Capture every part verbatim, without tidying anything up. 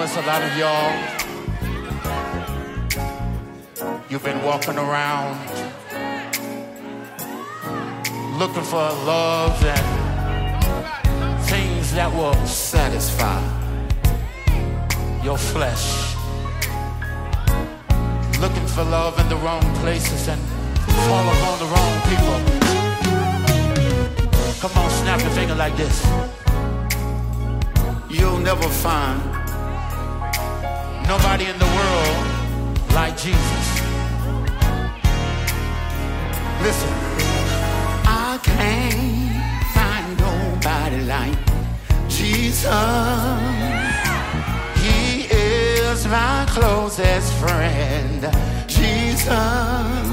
us, a lot of y'all, you've been walking around looking for love and things that will satisfy your flesh. Looking for love in the wrong places and fall upon the wrong people. Come on, snap your finger like this. You'll never find nobody in the world like Jesus. Listen, I can't find nobody like Jesus. He is my closest friend. Jesus.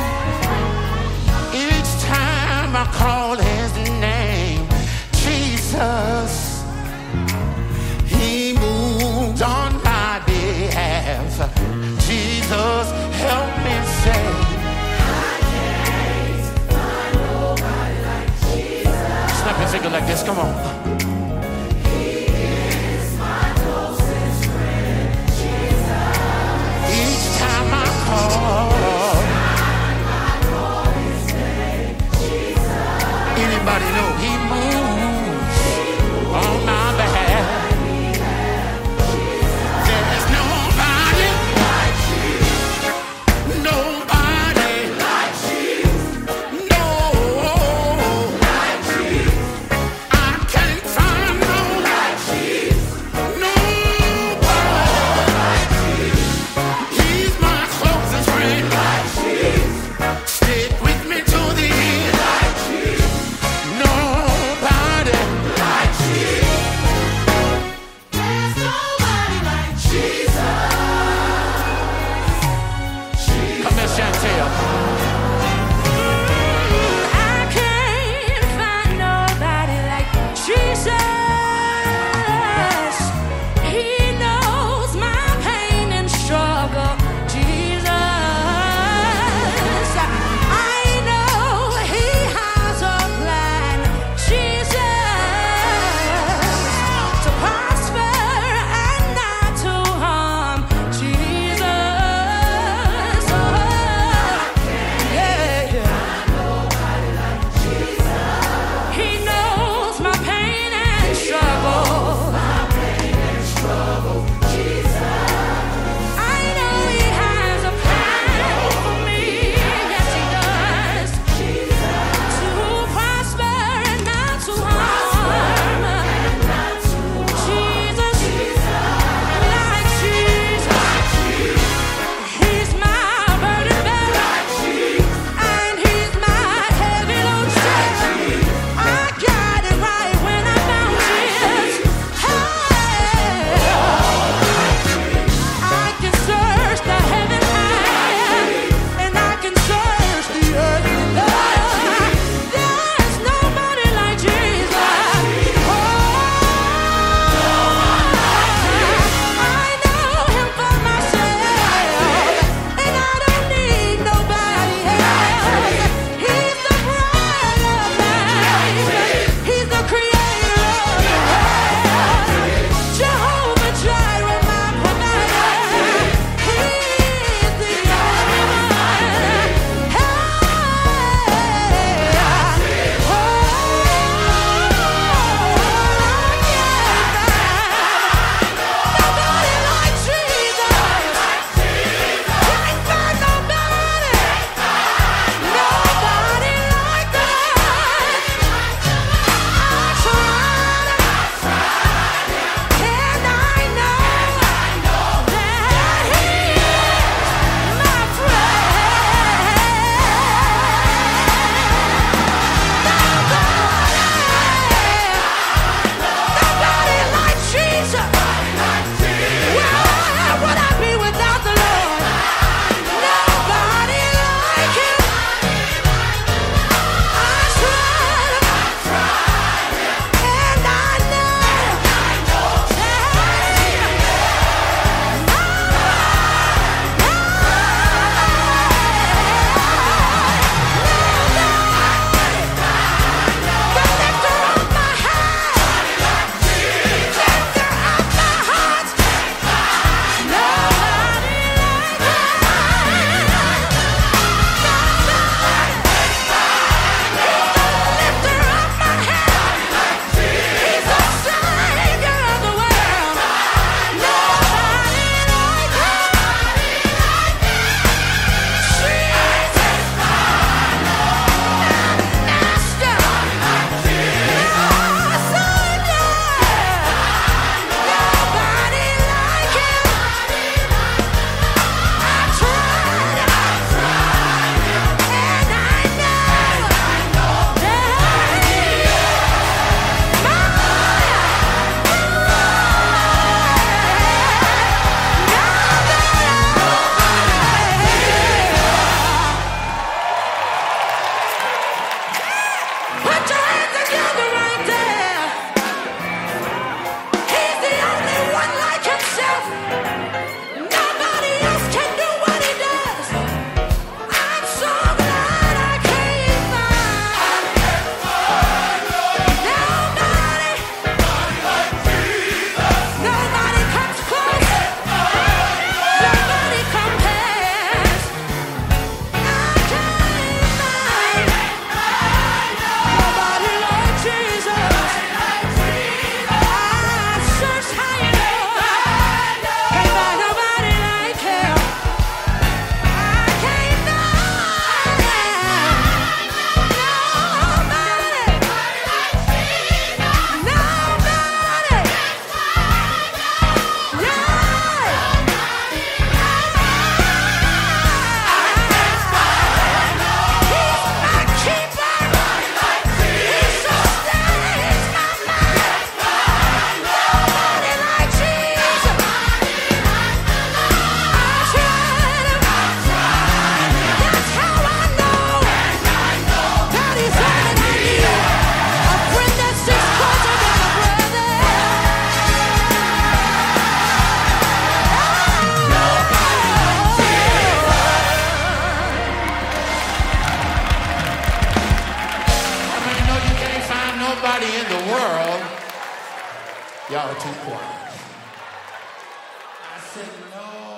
Each time I call his name, Jesus, he moves on my behalf. Jesus, help me say, I can't find nobody like Jesus. Snap your finger like this, come on. He is my closest friend, Jesus. Each time I call, each time I call his name, Jesus. Anybody know he moves, he moves on my behalf. No Y'all too quiet. I said, Lord.